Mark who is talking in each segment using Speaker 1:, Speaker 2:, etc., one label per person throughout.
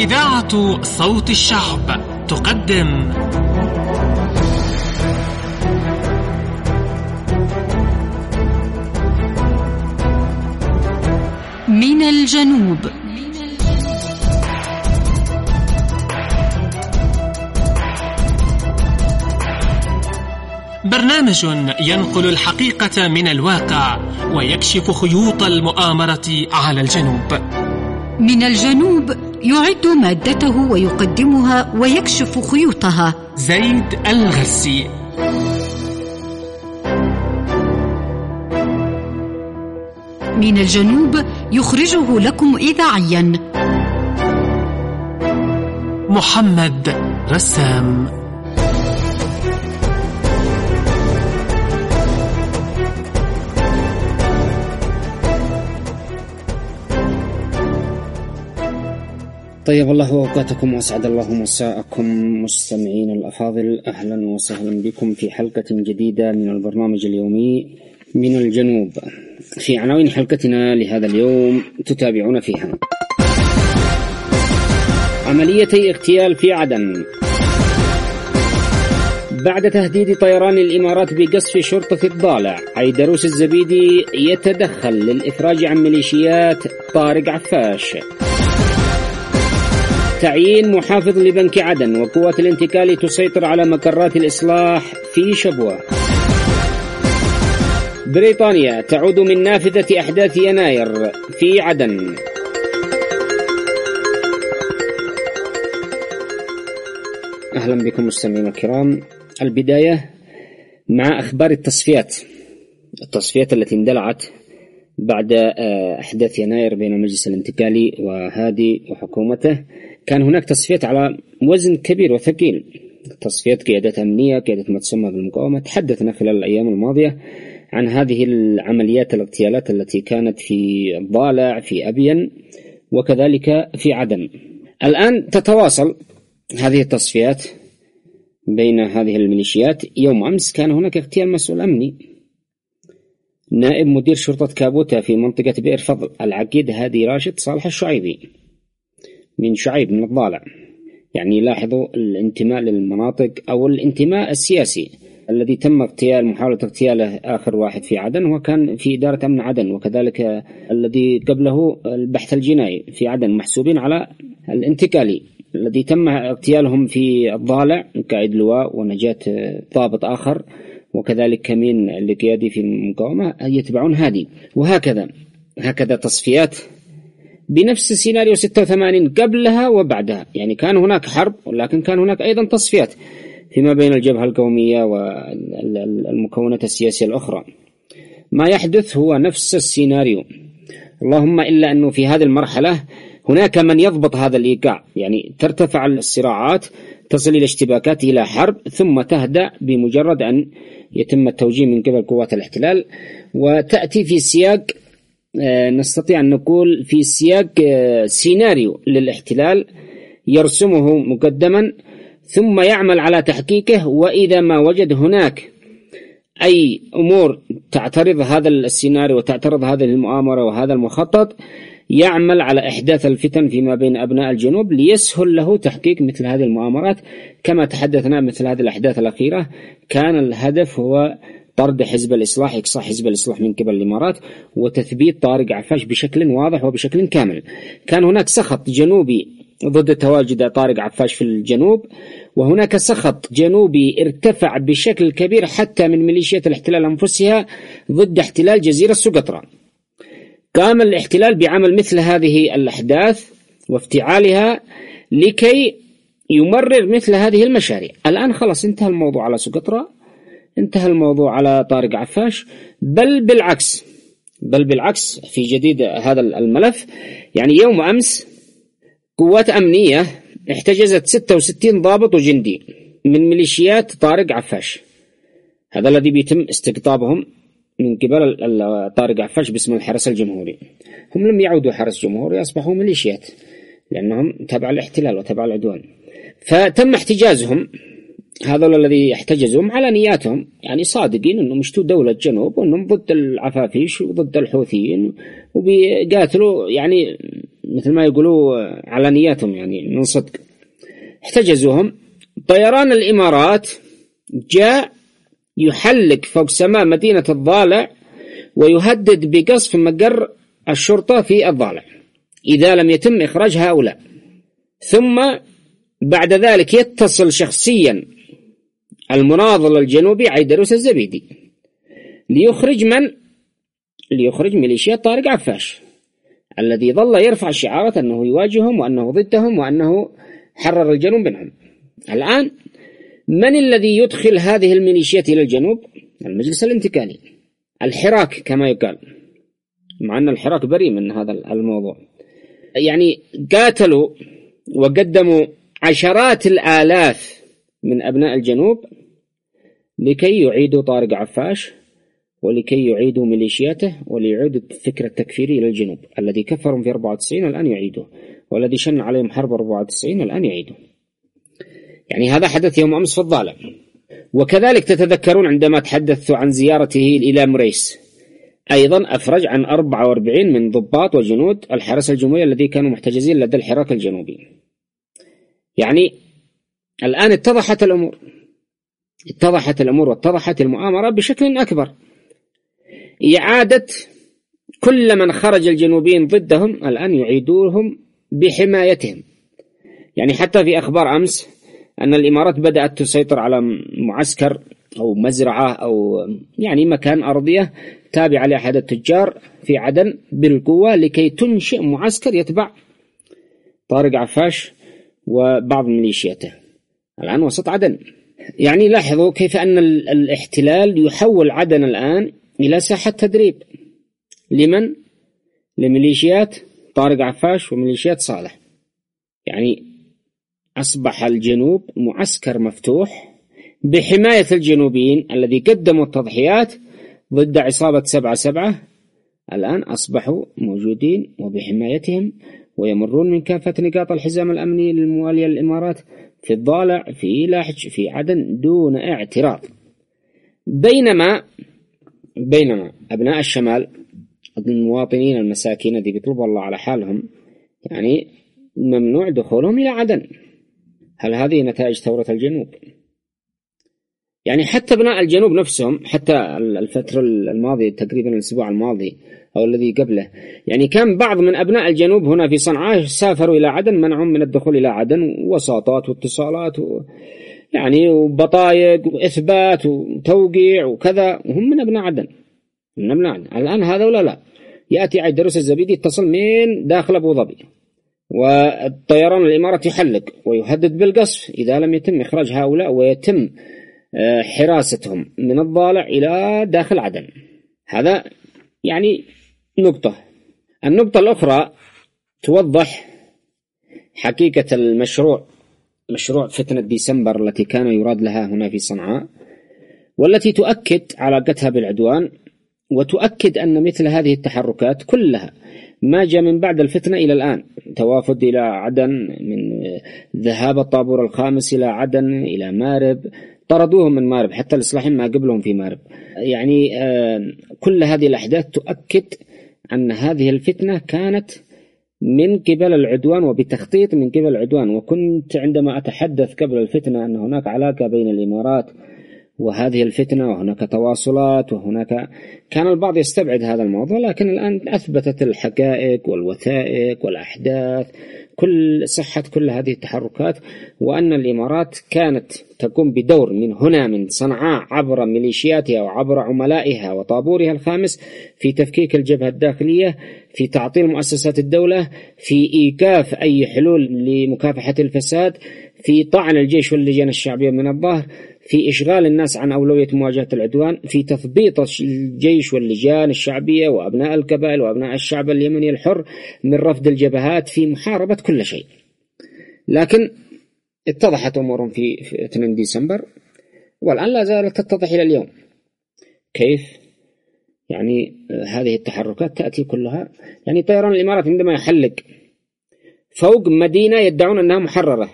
Speaker 1: إذاعة صوت الشعب تقدم
Speaker 2: من الجنوب.
Speaker 1: برنامج ينقل الحقيقة من الواقع ويكشف خيوط المؤامرة على الجنوب.
Speaker 2: من الجنوب يعد مادته ويقدمها ويكشف خيوطها
Speaker 1: زيد الغرسي.
Speaker 2: من الجنوب يخرجه لكم إذاعيا
Speaker 1: محمد رسام.
Speaker 3: طيب الله أوقاتكم وأسعد الله مساءكم مستمعين الأفاضل، أهلا وسهلا بكم في حلقة جديدة من البرنامج اليومي من الجنوب. في عناوين حلقتنا لهذا اليوم تتابعون فيها: عمليتي اغتيال في عدن، بعد تهديد طيران الإمارات بقصف شرطة الضالع عيدروس الزبيدي يتدخل للإفراج عن ميليشيات طارق عفاش، تعيين محافظ لبنك عدن وقوات الانتقال تسيطر على مقرات الإصلاح في شبوة، بريطانيا تعود من نافذة أحداث يناير في عدن. أهلا بكم مستمعينا الكرام. البداية مع أخبار التصفيات التي اندلعت بعد أحداث يناير بين المجلس الانتقالي وهادي وحكومته. كان هناك تصفيات على وزن كبير وثقيل، تصفيات قيادات أمنية، قيادة ما تسمى بالمقاومة. تحدثنا خلال الأيام الماضية عن هذه العمليات الاغتيالات التي كانت في الضالع، في أبين، وكذلك في عدن. الآن تتواصل هذه التصفيات بين هذه الميليشيات. يوم أمس كان هناك اغتيال مسؤول أمني، نائب مدير شرطة كابوتا في منطقة بئر فضل العقيد هادي راشد صالح الشعيبي من شعيب من الضالع. يعني لاحظوا الانتماء للمناطق أو الانتماء السياسي. الذي تم محاولة اغتياله آخر واحد في عدن وكان في إدارة أمن عدن، وكذلك الذي قبله البحث الجنائي في عدن، محسوبين على الانتقالي الذي تم اغتيالهم في الضالع، قائد لواء ونجاة ضابط آخر، وكذلك كمين لقيادي في المقاومة يتبعون هادي. وهكذا تصفيات بنفس السيناريو 86 قبلها وبعدها. يعني كان هناك حرب، ولكن كان هناك أيضا تصفيات فيما بين الجبهة القومية والمكونات السياسية الأخرى. ما يحدث هو نفس السيناريو، اللهم إلا أنه في هذه المرحلة هناك من يضبط هذا الإيقاع. يعني ترتفع الصراعات، تصل إلى اشتباكات، إلى حرب، ثم تهدأ بمجرد أن يتم التوجيه من قبل قوات الاحتلال، وتأتي في سياق نستطيع أن نقول في سياق سيناريو للاحتلال يرسمه مقدما، ثم يعمل على تحقيقه. وإذا ما وجد هناك أي أمور تعترض هذا السيناريو وتعترض هذه المؤامرة وهذا المخطط، يعمل على إحداث الفتن فيما بين أبناء الجنوب ليسهل له تحقيق مثل هذه المؤامرات. كما تحدثنا مثل هذه الأحداث الأخيرة كان الهدف هو طرد حزب الإصلاح، إقصاء حزب الإصلاح من قبل الإمارات، وتثبيت طارق عفاش بشكل واضح وبشكل كامل. كان هناك سخط جنوبي ضد تواجد طارق عفاش في الجنوب، وهناك سخط جنوبي ارتفع بشكل كبير حتى من ميليشيات الاحتلال أنفسها ضد احتلال جزيرة سقطرى. قام الاحتلال بعمل مثل هذه الأحداث وافتعالها لكي يمرر مثل هذه المشاريع. الآن خلاص انتهى الموضوع على سقطرى، انتهى الموضوع على طارق عفاش، بل بالعكس في جديد هذا الملف. يعني يوم أمس قوات أمنية احتجزت 66 ضابط وجندي من ميليشيات طارق عفاش. هذا الذي بيتم استقطابهم من قبل طارق عفاش باسم الحرس الجمهوري. هم لم يعودوا حرس جمهوري، أصبحوا ميليشيات لأنهم تبع الاحتلال وتبع العدوان. فتم احتجازهم، هذول الذي احتجزهم على نياتهم، يعني صادقين أنهم مشتوا دولة جنوب وأنهم ضد العفافيش وضد الحوثيين وبيقاتلوا يعني مثل ما يقولوا على نياتهم يعني من صدق. احتجزوهم. طيران الإمارات جاء يحلق فوق سماء مدينة الضالع ويهدد بقصف مقر الشرطة في الضالع إذا لم يتم إخراج هؤلاء. ثم بعد ذلك يتصل شخصيا المناضل الجنوبي عيدروس الزبيدي ليخرج ميليشيات طارق عفاش الذي ظل يرفع شعارات أنه يواجههم وأنه ضدهم وأنه حرر الجنوب منهم. الآن من الذي يدخل هذه الميليشيات إلى الجنوب؟ المجلس الانتقالي، الحراك كما يقال، مع أن الحراك بريء من هذا الموضوع. يعني قاتلوا وقدموا عشرات الآلاف من أبناء الجنوب لكي يعيدوا طارق عفاش ولكي يعيدوا ميليشياته وليعيدوا الفكر التكفيري إلى الجنوب الذي كفرهم في 94 الآن يعيدوه، والذي شن عليهم حرب 94 الآن يعيدوه. يعني هذا حدث يوم أمس في الضالع. وكذلك تتذكرون عندما تحدثت عن زيارته إلى مريس أيضا أفرج عن 44 من ضباط وجنود الحرس الجمهوري الذي كانوا محتجزين لدى الحراك الجنوبي. يعني الآن اتضحت الأمور واتضحت المؤامرة بشكل أكبر. إعادة كل من خرج الجنوبيين ضدهم الآن يعيدوهم بحمايتهم. يعني حتى في أخبار أمس أن الإمارات بدأت تسيطر على معسكر أو مزرعة أو يعني مكان أرضية تابع لأحد التجار في عدن بالقوة لكي تنشئ معسكر يتبع طارق عفاش وبعض ميليشياته الآن وسط عدن. يعني لاحظوا كيف أن الاحتلال يحول عدن الآن إلى ساحة تدريب. لمن؟ لميليشيات طارق عفاش وميليشيات صالح. يعني أصبح الجنوب معسكر مفتوح بحماية الجنوبيين الذي قدموا التضحيات ضد عصابة 7/7. الآن أصبحوا موجودين وبحمايتهم ويمرون من كافة نقاط الحزام الأمني الموالية للإمارات في الضالع في لاحج في عدن دون اعتراض. بينما أبناء الشمال المواطنين المساكين الذي بيطلبوا الله على حالهم يعني ممنوع دخولهم إلى عدن. هل هذه نتائج ثورة الجنوب؟ يعني حتى أبناء الجنوب نفسهم حتى الفترة الماضية تقريبا الأسبوع الماضي أو الذي قبله يعني كان بعض من أبناء الجنوب هنا في صنعاء سافروا إلى عدن منعهم من الدخول إلى عدن وساطات واتصالات يعني وبطايق وإثبات وتوقيع وكذا وهم من أبناء عدن. الآن هذا ولا لا يأتي عيدروس الزبيدي يتصل من داخل أبو ظبي والطيران الإماراتي يحلق ويهدد بالقصف إذا لم يتم إخراج هؤلاء ويتم حراستهم من الضالع إلى داخل عدن. هذا يعني نقطة. النقطة الأخرى توضح حقيقة مشروع فتنة ديسمبر التي كان يراد لها هنا في صنعاء والتي تؤكد علاقتها بالعدوان وتؤكد أن مثل هذه التحركات كلها ما جاء من بعد الفتنة إلى الآن. توافد إلى عدن، من ذهاب الطابور الخامس إلى عدن إلى مارب، طردوهم من مارب حتى الإصلاحيين ما قبلهم في مارب. يعني كل هذه الأحداث تؤكد أن هذه الفتنة كانت من قبل العدوان وبتخطيط من قبل العدوان. وكنت عندما أتحدث قبل الفتنة أن هناك علاقة بين الإمارات وهذه الفتنة وهناك تواصلات وهناك كان البعض يستبعد هذا الموضوع، لكن الآن أثبتت الحقائق والوثائق والأحداث كل صحة كل هذه التحركات، وأن الإمارات كانت تقوم بدور من هنا من صنعاء عبر ميليشياتها وعبر عملائها وطابورها الخامس في تفكيك الجبهة الداخلية، في تعطيل مؤسسات الدولة، في إيقاف أي حلول لمكافحة الفساد، في طعن الجيش واللجان الشعبية من الظهر، في إشغال الناس عن أولوية مواجهة العدوان، في تثبيط الجيش واللجان الشعبية وأبناء القبائل وأبناء الشعب اليمني الحر من رفض الجبهات، في محاربة كل شيء. لكن اتضحت أمورهم في 2 ديسمبر والآن لا زالت تتضح إلى اليوم. كيف؟ يعني هذه التحركات تأتي كلها يعني طيران الإمارات عندما يحلق فوق مدينة يدعون أنها محررة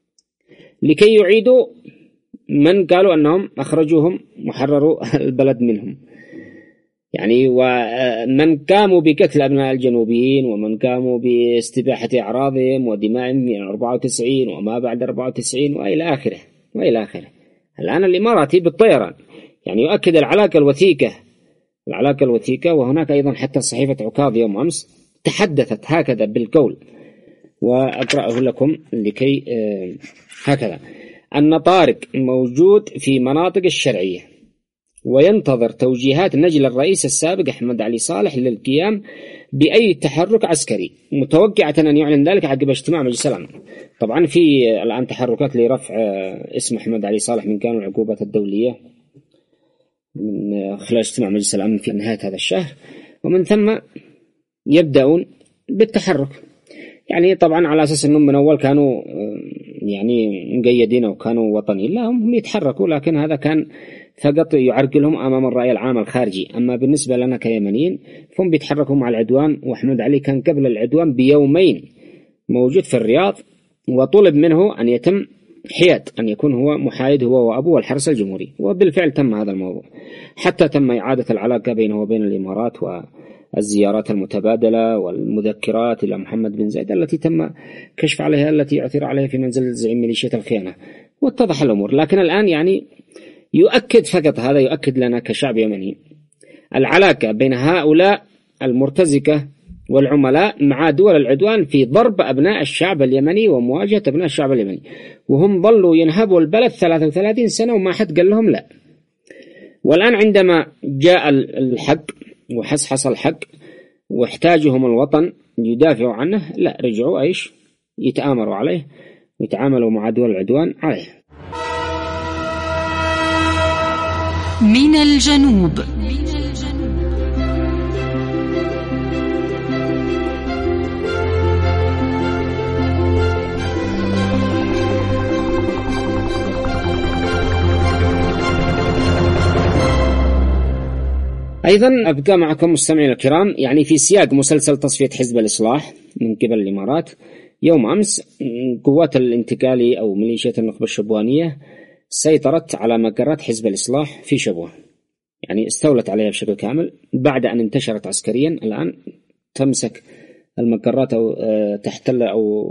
Speaker 3: لكي يعيدوا من قالوا أنهم أخرجوهم محرروا البلد منهم. يعني ومن قاموا بقتل أبناء الجنوبيين ومن قاموا باستباحة أعراضهم ودمائهم من 94 وما بعد 94 وإلى آخره وإلى آخره. الآن الإماراتي بالطيران يعني يؤكد العلاقة الوثيقة. وهناك أيضا حتى صحيفة عكاظ يوم أمس تحدثت هكذا بالقول، وأقرأه لكم لكي هكذا: أن طارق موجود في مناطق الشرعية وينتظر توجيهات نجل الرئيس السابق أحمد علي صالح للقيام بأي تحرك عسكري، متوقعة أن يعلن ذلك عقب اجتماع مجلس الأمن. طبعا في الآن تحركات لرفع اسم أحمد علي صالح من كانوا العقوبات الدولية من خلال اجتماع مجلس الأمن في نهاية هذا الشهر، ومن ثم يبدأون بالتحرك. يعني طبعا على أساس أنهم من أول كانوا يعني مقيدين وكانوا وطنيين، لا هم يتحركوا، لكن هذا كان فقط يعرقلهم أمام الرأي العام الخارجي. أما بالنسبة لنا كيمنيين فهم بيتحركوا مع العدوان. وأحمد علي كان قبل العدوان بيومين موجود في الرياض، وطلب منه أن يتم حياد، أن يكون هو محايد هو وأبوه والحرس الجمهوري، وبالفعل تم هذا الموضوع. حتى تم إعادة العلاقة بينه وبين الإمارات والزيارات المتبادلة والمذكرات إلى محمد بن زايد التي تم كشف عليها، التي عثر عليها في منزل زعيم ميليشيا الخيانة، واتضح الأمور. لكن الآن يعني يؤكد فقط هذا، يؤكد لنا كشعب يمني العلاقة بين هؤلاء المرتزقة والعملاء مع دول العدوان في ضرب أبناء الشعب اليمني ومواجهة أبناء الشعب اليمني، وهم ظلوا ينهبوا البلد 33 سنة وما حد قال لهم لا. والآن عندما جاء الحق وحصحص الحق واحتاجهم الوطن يدافعوا عنه، لا، رجعوا ايش يتآمروا عليه ويتعاملوا مع دول العدوان عليه.
Speaker 2: من الجنوب.
Speaker 3: أيضا أبقى معكم مستمعين الكرام يعني في سياق مسلسل تصفية حزب الإصلاح من قبل الإمارات. يوم أمس قوات الانتقالي أو ميليشيا النخبة الشبوانية سيطرت على مقرات حزب الإصلاح في شبوة، يعني استولت عليها بشكل كامل بعد أن انتشرت عسكريا. الآن تمسك المقرات أو تحتل أو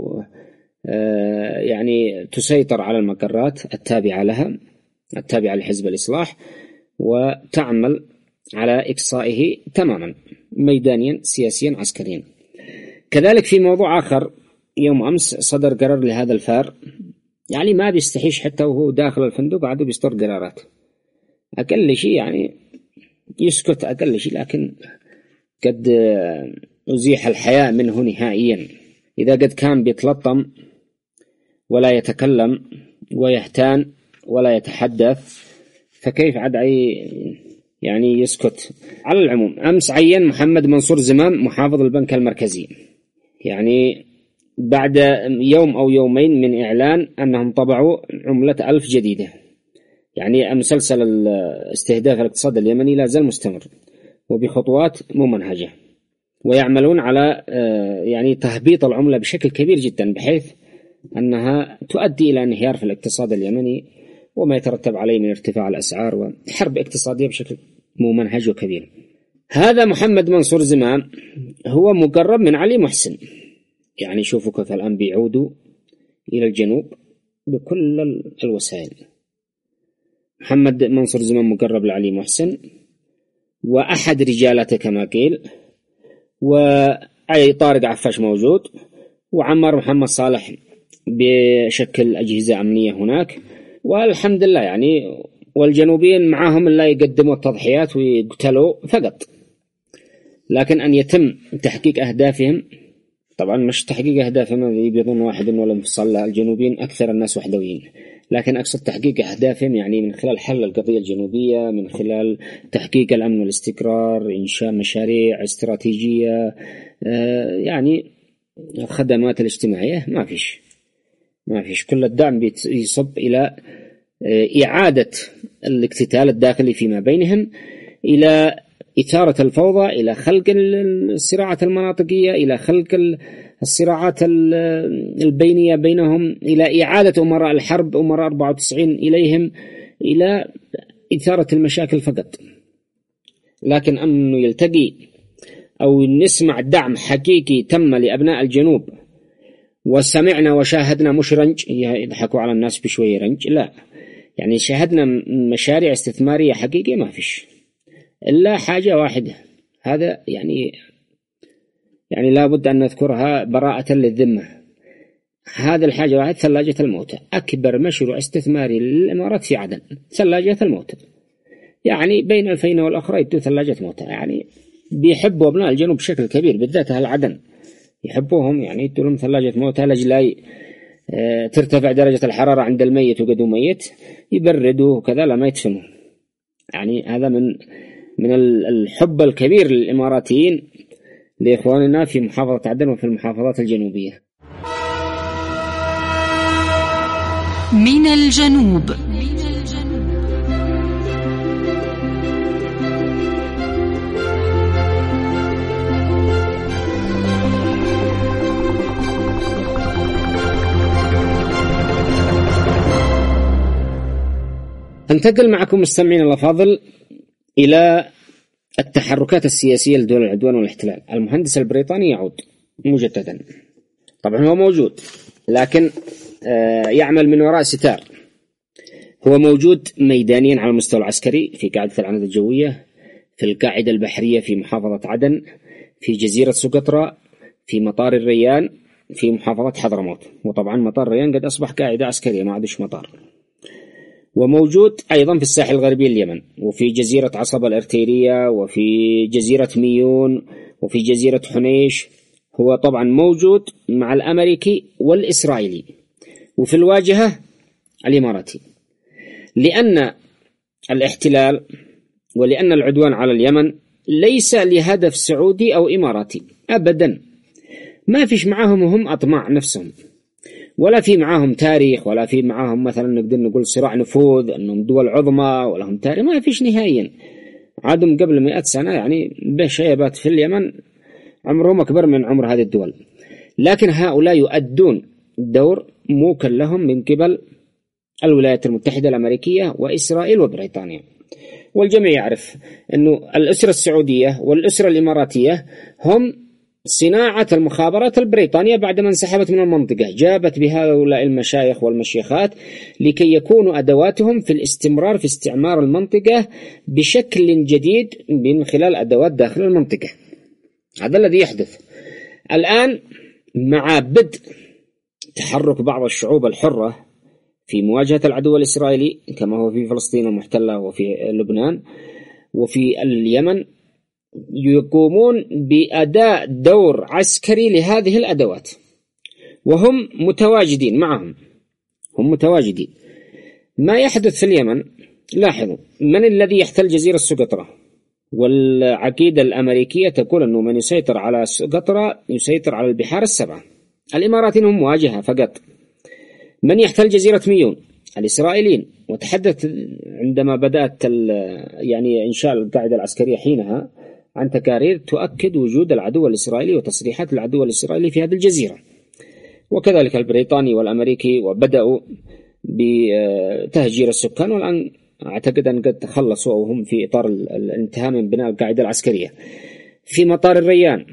Speaker 3: يعني تسيطر على المقرات التابعة لها، التابعة لحزب الإصلاح، وتعمل على إقصائه تماما ميدانيا سياسيا عسكريا. كذلك في موضوع آخر، يوم أمس صدر قرار لهذا الفار، يعني ما بيستحيش حتى وهو داخل الفندق قاعدوا بيصدر قرارات، أقل شيء يعني يسكت أقل شيء، لكن قد أزيح الحياء منه نهائيا. إذا قد كان بيتلطم ولا يتكلم ويهتان ولا يتحدث، فكيف عاد يعني يسكت؟ على العموم أمس عين محمد منصور زمام محافظ البنك المركزي، يعني بعد يوم أو يومين من إعلان أنهم طبعوا عملة 1000 جديدة. يعني مسلسل استهداف الاقتصاد اليمني لا زال مستمر وبخطوات ممنهجة، ويعملون على يعني تهبيط العملة بشكل كبير جدا بحيث أنها تؤدي إلى انهيار في الاقتصاد اليمني وما يترتب عليه من ارتفاع الأسعار وحرب اقتصادية بشكل ممنهج وكبير. هذا محمد منصور زمام هو مقرب من علي محسن، يعني شوفوا كيف الآن بيعودوا إلى الجنوب بكل الوسائل. محمد منصور زمام مقرب لعلي محسن وأحد رجالته كما قيل، وأي طارق عفاش موجود، وعمر محمد صالح بشكل أجهزة أمنية هناك، والحمد لله يعني. والجنوبيين معهم لا يقدموا التضحيات ويقتلوا فقط، لكن أن يتم تحقيق أهدافهم، طبعا مش تحقيق أهدافهم يبيضون واحد ولا انفصال، الجنوبيين أكثر الناس وحدويين، لكن أقصد تحقيق أهدافهم يعني من خلال حل القضية الجنوبية، من خلال تحقيق الأمن والاستقرار، إنشاء مشاريع استراتيجية، يعني الخدمات الاجتماعية ما فيش كل الدعم يصب إلى إعادة الاقتتال الداخلي فيما بينهم، إلى إثارة الفوضى، إلى خلق الصراعات المناطقية، إلى خلق الصراعات البينية بينهم، إلى إعادة أمراء الحرب أمراء 94 إليهم، إلى إثارة المشاكل فقط. لكن أنه يلتقي أو نسمع دعم حقيقي تم لأبناء الجنوب وسمعنا وشاهدنا، مش رنج يضحكوا على الناس بشوية رنج، لا، يعني شاهدنا مشاريع استثمارية حقيقية ما فيش إلا حاجة واحدة، هذا يعني لابد أن نذكرها براءة للذمة. هذا الحاجة واحد، ثلاجة الموتى، أكبر مشروع استثماري للإمارات في عدن، ثلاجة الموتى. يعني بين الفين والأخرى يدوا ثلاجة موتى، يعني بيحبوا أبناء الجنوب بشكل كبير، بالذات أهل عدن يحبوهم، يعني يدوا لهم ثلاجة موتى لجلاي ترتفع درجة الحرارة عند الميت وقدوا ميت يبردوا وكذا لا ما يدفنوا. يعني هذا من الحب الكبير للإماراتيين لإخواننا في محافظة عدن وفي المحافظات الجنوبية.
Speaker 2: من الجنوب.
Speaker 3: انتقل معكم مستمعين الأفاضل إلى التحركات السياسية لدول العدوان والاحتلال. المهندس البريطاني يعود مجددا، طبعا هو موجود لكن يعمل من وراء ستار. هو موجود ميدانيا على المستوى العسكري في قاعدة العناية الجوية، في القاعدة البحرية في محافظة عدن، في جزيرة سقطرى، في مطار الريان في محافظة حضرموت. وطبعا مطار الريان قد أصبح قاعدة عسكرية ما عادش مطار. وموجود أيضا في الساحل الغربي اليمن، وفي جزيرة عصبة الارتيرية، وفي جزيرة ميون، وفي جزيرة حنيش. هو طبعا موجود مع الأمريكي والإسرائيلي، وفي الواجهة الإماراتي، لأن الاحتلال ولأن العدوان على اليمن ليس لهدف سعودي أو إماراتي أبدا. ما فيش معهم هم أطماع نفسهم، ولا في معاهم تاريخ، ولا في معاهم مثلا نقدر نقول صراع نفوذ أنهم دول عظمى ولهم تاريخ، ما فيش نهائيا. عادهم قبل 100 سنة يعني بشيبات في اليمن عمرهم أكبر من عمر هذه الدول. لكن هؤلاء يؤدون دور موكل لهم من قبل الولايات المتحدة الأمريكية وإسرائيل وبريطانيا. والجميع يعرف أنه الأسرة السعودية والأسرة الإماراتية هم صناعة المخابرات البريطانية بعدما انسحبت من المنطقة، جابت بهؤلاء المشايخ والمشيخات لكي يكونوا أدواتهم في الاستمرار في استعمار المنطقة بشكل جديد من خلال أدوات داخل المنطقة. هذا الذي يحدث الآن مع بدء تحرك بعض الشعوب الحرة في مواجهة العدو الإسرائيلي كما هو في فلسطين المحتلة وفي لبنان وفي اليمن، يقومون بأداء دور عسكري لهذه الأدوات، وهم متواجدين معهم، هم متواجدين. ما يحدث في اليمن، لاحظوا من الذي يحتل جزيرة سقطرى، والعقيدة الأمريكية تقول أنه من يسيطر على سقطرى يسيطر على البحار السبعة. الإماراتيين هم مواجهة فقط. من يحتل جزيرة ميون؟ الإسرائيليين. وتحدث عندما بدأت يعني إنشاء القاعدة العسكرية حينها عن تقارير تؤكد وجود العدو الإسرائيلي وتصريحات العدو الإسرائيلي في هذه الجزيرة، وكذلك البريطاني والأمريكي، وبدأوا بتهجير السكان، والآن أعتقد أن قد تخلصوا أو هم في إطار الانتهاء من بناء القاعدة العسكرية. في مطار الريان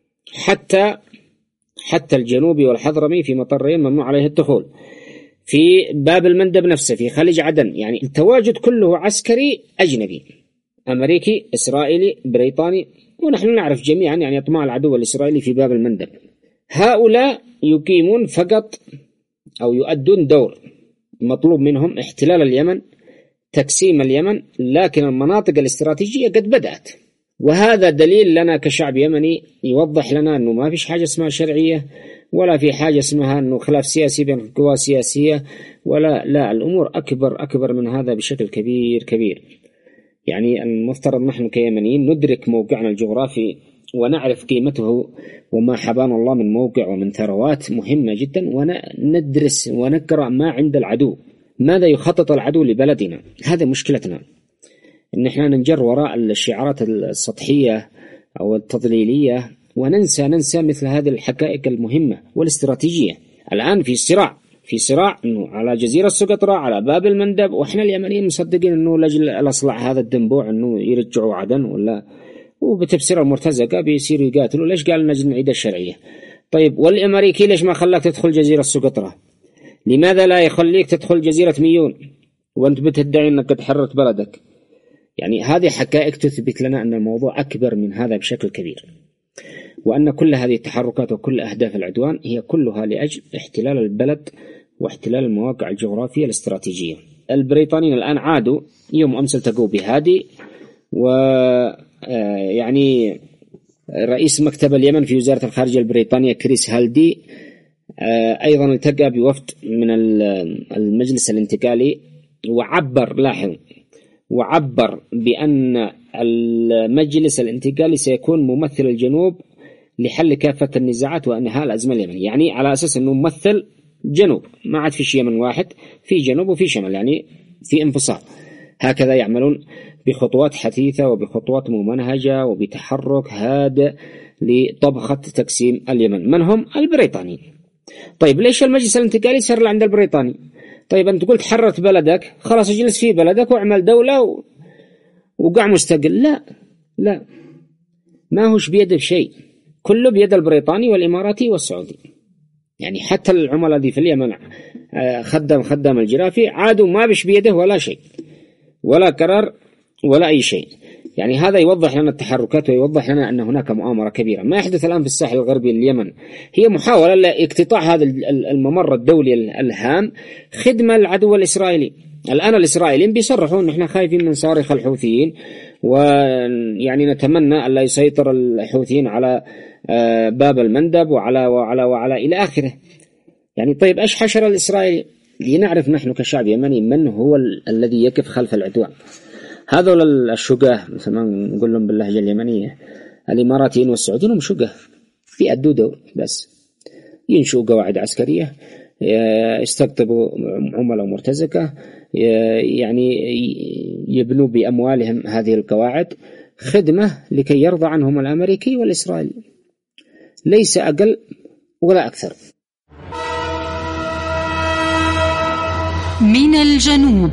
Speaker 3: حتى الجنوبي والحضرمي في مطار الريان ممنوع عليه الدخول. في باب المندب نفسه في خليج عدن، يعني التواجد كله عسكري أجنبي، أمريكي، إسرائيلي، بريطاني، ونحن نعرف جميعا يعني أطماع العدو الإسرائيلي في باب المندب. هؤلاء يقيمون فقط أو يؤدون دور مطلوب منهم احتلال اليمن، تقسيم اليمن، لكن المناطق الاستراتيجية قد بدأت. وهذا دليل لنا كشعب يمني يوضح لنا أنه ما فيش حاجة اسمها شرعية، ولا في حاجة اسمها أنه خلاف سياسي بين قوى سياسية، لا، الأمور أكبر من هذا بشكل كبير. يعني المفترض نحن كيمنيين ندرك موقعنا الجغرافي ونعرف قيمته وما حبانا الله من موقع ومن ثروات مهمة جدا، وندرس ونقرأ ما عند العدو، ماذا يخطط العدو لبلدنا. هذا مشكلتنا، إن إحنا ننجر وراء الشعارات السطحية أو وننسى مثل هذه الحقائق المهمة والاستراتيجية. الآن في في صراع إنه على جزيرة سقطرى على باب المندب، وإحنا اليمنيين مصدقين إنه لأجل الأصلع هذا الدنبوع إنه يرجعوا عدن ولا، وبتفسير المرتزقة بيصيروا يقاتلوا. ليش قال نجل نعيد الشرعية؟ طيب والأمريكي ليش ما خلاك تدخل جزيرة سقطرى؟ لماذا لا يخليك تدخل جزيرة ميون وأنت بتدعي أنك قد حررت بلدك؟ يعني هذه حقائق تثبت لنا أن الموضوع أكبر من هذا بشكل كبير، وأن كل هذه التحركات وكل أهداف العدوان هي كلها لأجل احتلال البلد واحتلال المواقع الجغرافية الاستراتيجية. البريطانيين الآن عادوا يوم أمس التقوا بهادي، ويعني رئيس مكتب اليمن في وزارة الخارجية البريطانية كريس هالدي أيضا التقى بوفد من المجلس الانتقالي، وعبر بأن المجلس الانتقالي سيكون ممثل الجنوب لحل كافة النزاعات وإنهاء الأزمة اليمنية. يعني على أساس أنه ممثل جنوب، ما عاد في يمن واحد، في جنوب وفي شمال، يعني في انفصال. هكذا يعملون بخطوات حثيثة وبخطوات ممنهجة وبتحرك هادئ لطبخة تقسيم اليمن. من هم؟ البريطانيين. طيب ليش المجلس الانتقالي صار عند البريطاني؟ طيب أنت قلت حررت بلدك، خلاص اجلس في بلدك واعمل دولة وقع مستقل. لا ما هوش بيد شيء، كله بيد البريطاني والإماراتي والسعودي. يعني حتى العملاء دي في اليمن خدام الجرافي عادوا ما بش بيده ولا شيء، ولا قرار ولا أي شيء. يعني هذا يوضح لنا التحركات ويوضح لنا أن هناك مؤامرة كبيرة. ما يحدث الآن في الساحل الغربي لليمن هي محاولة لاقتطاع هذا الممر الدولي الهام خدمة العدو الإسرائيلي. الآن الإسرائيليين بيصرحوا أن احنا خايفين من صارخ الحوثيين، ويعني نتمنى أن لا يسيطر الحوثيين على باب المندب وعلى إلى آخره. يعني طيب إيش حشر الإسرائيلي؟ لنعرف نحن كشعب يمني من هو الذي يقف خلف العدوان. هذول الشقاه مثل ما نقول لهم باللهجة اليمنية، الإماراتيين والسعوديين هم شقاه بيأدوا دور، بس ينشئوا قواعد عسكرية، يستقطبوا عملاء مرتزقة، يعني يبنوا بأموالهم هذه القواعد خدمة لكي يرضى عنهم الأمريكي والإسرائيلي، ليس أقل ولا أكثر.
Speaker 2: من الجنوب.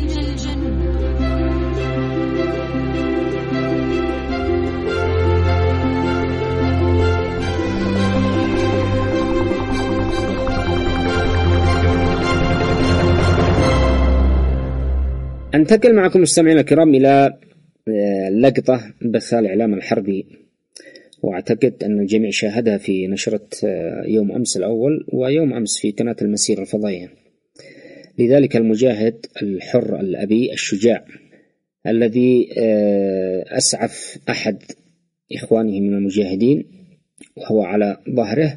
Speaker 3: أنتقل معكم مستمعينا الكرام إلى لقطة بثها الإعلام الحربي، وأعتقد أن الجميع شاهدها في نشرة يوم أمس الأول ويوم أمس في قناة المسيرة الفضائية، لذلك المجاهد الحر الأبي الشجاع الذي أسعف أحد إخوانه من المجاهدين وهو على ظهره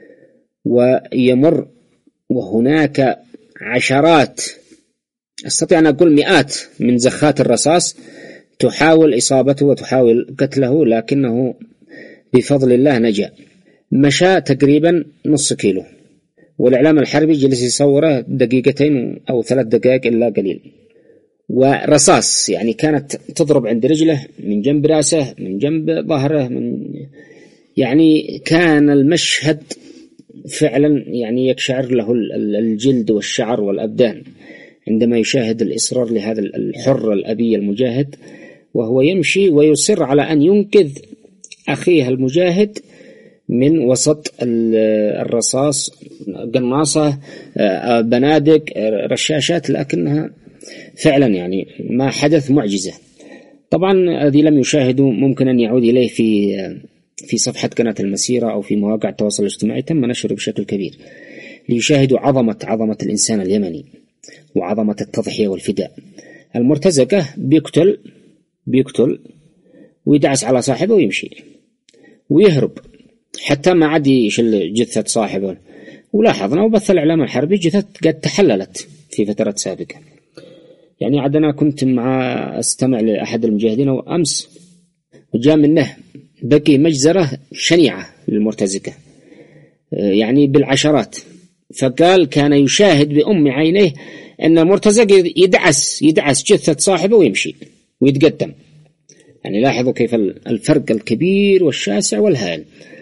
Speaker 3: ويمر، وهناك عشرات، أستطيع أن أقول مئات من زخات الرصاص تحاول إصابته وتحاول قتله، لكنه بفضل الله نجا. مشى تقريبا نص كيلو، والإعلام الحربي جلس يصوره دقيقتين أو 3 دقائق إلا قليل، ورصاص يعني كانت تضرب عند رجله، من جنب رأسه، من جنب ظهره، يعني كان المشهد فعلا يعني يقشعر له الجلد والشعر والأبدان عندما يشاهد الإصرار لهذا الحر الأبي المجاهد وهو يمشي ويصر على أن ينقذ أخيه المجاهد من وسط الرصاص، قناصة، بنادق، رشاشات، لكنها فعلا يعني ما حدث معجزة. طبعا الذي لم يشاهدوا ممكن أن يعود إليه في صفحة قناة المسيرة أو في مواقع التواصل الاجتماعي، تم نشره بشكل كبير ليشاهدوا عظمة الإنسان اليمني وعظمة التضحية والفداء. المرتزقة بيقتل ويدعس على صاحبه ويمشي ويهرب حتى ما عاد يشل جثة صاحبه. ولاحظنا وبث الإعلام الحربي جثة قد تحللت في فترات سابقة. يعني عندنا كنت استمع لأحد المجاهدين وأمس وجاء منه بقي مجزرة شنيعة للمرتزقة يعني بالعشرات، فقال كان يشاهد بأم عينيه أن المرتزق يدعس جثة صاحبه ويمشي ويتقدم. يعني لاحظوا كيف الفرق الكبير والشاسع والهائل.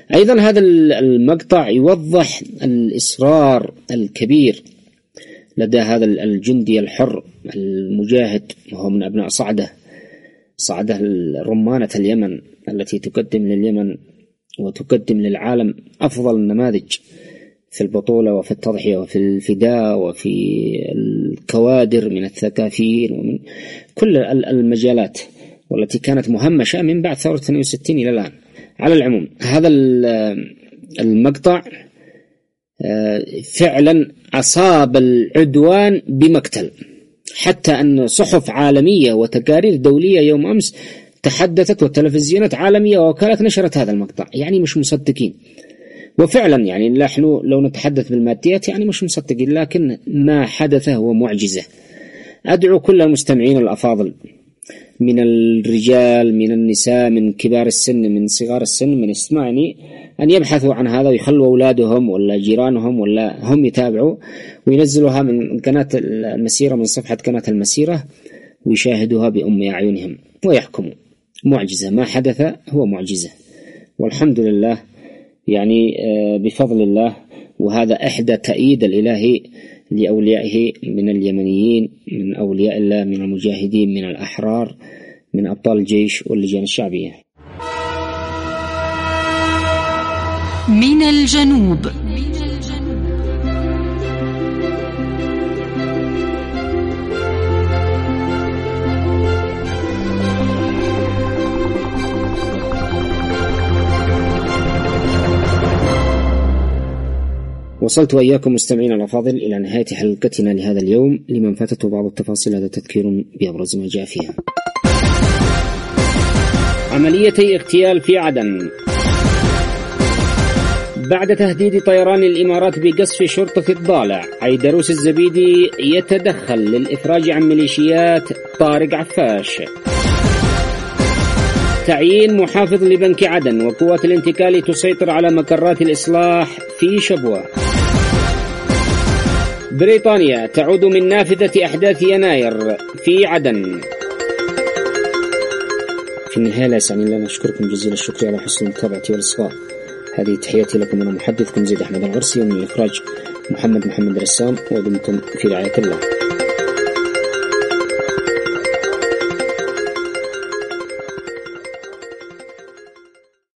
Speaker 3: أيضا هذا المقطع يوضح الإصرار الكبير لدى هذا الجندي الحر المجاهد، وهو من أبناء صعدة رمانة اليمن التي تقدم لليمن وتقدم للعالم أفضل النماذج في البطولة وفي التضحية وفي الفداء وفي الكوادر من الثقافيين ومن كل المجالات والتي كانت مهمشة من بعد ثورة 62 إلى الآن. على العموم هذا المقطع فعلا أصاب العدوان بمقتل، حتى أن صحف عالمية وتقارير دولية يوم أمس تحدثت والتلفزيونات عالمية ووكالات نشرت هذا المقطع، يعني مش مصدقين. وفعلا يعني نحن لو نتحدث بالماديات يعني مش مصدقين، لكن ما حدث هو معجزة. أدعو كل المستمعين الأفاضل من الرجال من النساء من كبار السن من صغار السن من يسمعني أن يبحثوا عن هذا ويخلوا أولادهم ولا جيرانهم ولا هم يتابعوا وينزلوها من قناة المسيرة، من صفحة قناة المسيرة، ويشاهدوها بأم أعينهم ويحكموا. معجزة، ما حدث هو معجزة، والحمد لله يعني بفضل الله. وهذا إحدى تأييد الإلهي لأوليائه من اليمنيين، من أولياء الله، من المجاهدين، من الأحرار، من أبطال الجيش واللجان الشعبية.
Speaker 2: من الجنوب.
Speaker 3: وصلت وإياكم مستمعين الأفاضل إلى نهاية حلقتنا لهذا اليوم. لمن فاتته بعض التفاصيل هذا تذكير بأبرز ما جاء فيها. عمليتي اغتيال في عدن. بعد تهديد طيران الإمارات بقصف شرطة الضالع، عيدروس الزبيدي يتدخل للإفراج عن ميليشيات طارق عفاش. تعيين محافظ لبنك عدن وقوات الانتقال تسيطر على مقرات الإصلاح في شبوة. بريطانيا تعود من نافذة أحداث يناير في عدن. في النهاية لا يسعني إلا أن أشكركم جزيل الشكر على حسن المتابعة والإصغاء. هذه تحياتي لكم، أنا محدثكم زيد أحمد الغرسي، ومن الإخراج محمد رسام، ودمتم في رعاية الله.